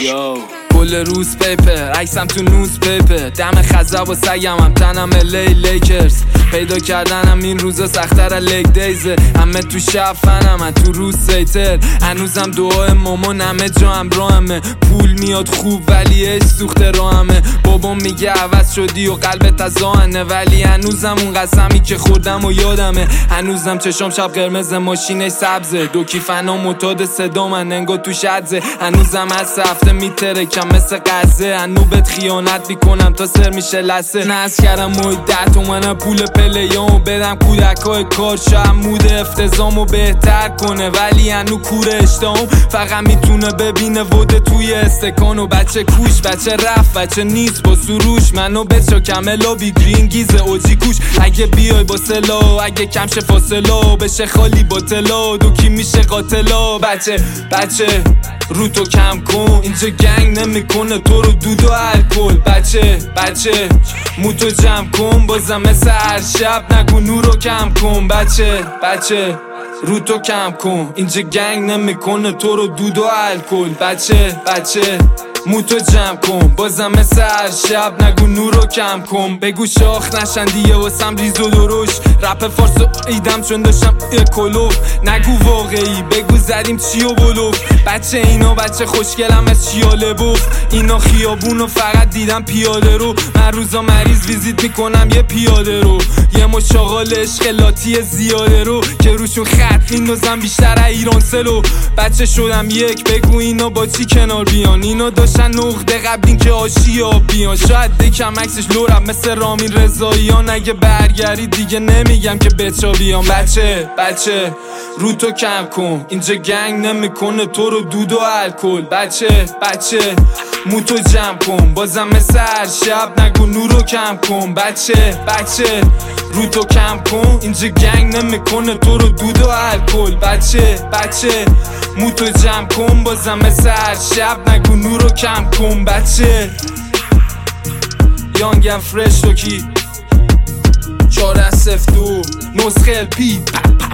یو کل روز پیپر عکسم تو نوز پیپر دم خزب و سگم هم تنم لیکرز پیدا کردنم این روزا سخت‌تر از لیگ دیزه همه تو شب فنم تو روز سیتر هنوزم دعای مامان همه جا همراهمه پول میاد خوب ولی عشق سوخته راهمه بابام میگه عوض شدی و قلبت از آهنه ولی هنوزم اون قسمی که خوردم و یادمه هنوزم چشام شب قرمز ماشینش سبزه دو کیفنا معتاد صدا من انگار تو شدزه هنوزم از هفته میترکم مثل قزه هنو بهت خیانت میکنم تا سر میشه لسه ناز کردم مدت من پول پلیامو بدم کودکای کار شاید مود افتضامو بهتر کنه ولی هنو کوره اشتهام فقط میتونه ببینه وده توی استکانو بچه کوش بچه رفت بچه نیست با سروش منو بچه کملا بی گرین گیزه اوجی کوش اگه بیای با سلا اگه کمشه فاصلا بشه خالی با تلا دو کی میشه قاتلا بچه رو تو کم کن اینجا گنگ نمیکنه تو رو دود و الکل بچه مو تو جمع کن بازم مثل هر شب نگو نورو کم کن بچه رو تو کم کن اینجا گنگ نمیکنه تو رو دود و الکل بچه مو تو جمع کن بازم مثل هر شب نگو نورو کم کن بگو شاخ نشن دیگه واسم ریز و درش رپ فارسو ایدم چون داشتم کلوف نگو واقعی بگو زدیم چی و بلوف بچه اینا بچه خوشگلم از چیاله بوف اینا خیابونو فقط دیدم پیاده رو من روزا مریض ویزیت میکنم یه پیاده رو یه مشاغال عشق لاتی زیاده رو که روشون خط میندازم بیشتر ایران سلو بچه شدم یک بگو اینا با چی کنار بیان اینا داشتن نقده قبل این که آشیا بیان شاید دکم عکسش لورم مثل رامین رضاییان اگه برگردی دیگه نمیگم که بچا بیان بچه رو تو کم کن اینجا گنگ نمیکنه تو رو دود و الکل بچه مو تو جمع کن بازم مثل هر شب نگو نورو کم کن بچه رو تو کم کن اینجا گنگ نمیکنه تو رو دود و الکل بچه مو تو جمع کن بازم مثل هر شب نگو نورو کم کن بچه یانگم فرش تو کی 4 از 0 2 نسخه الپی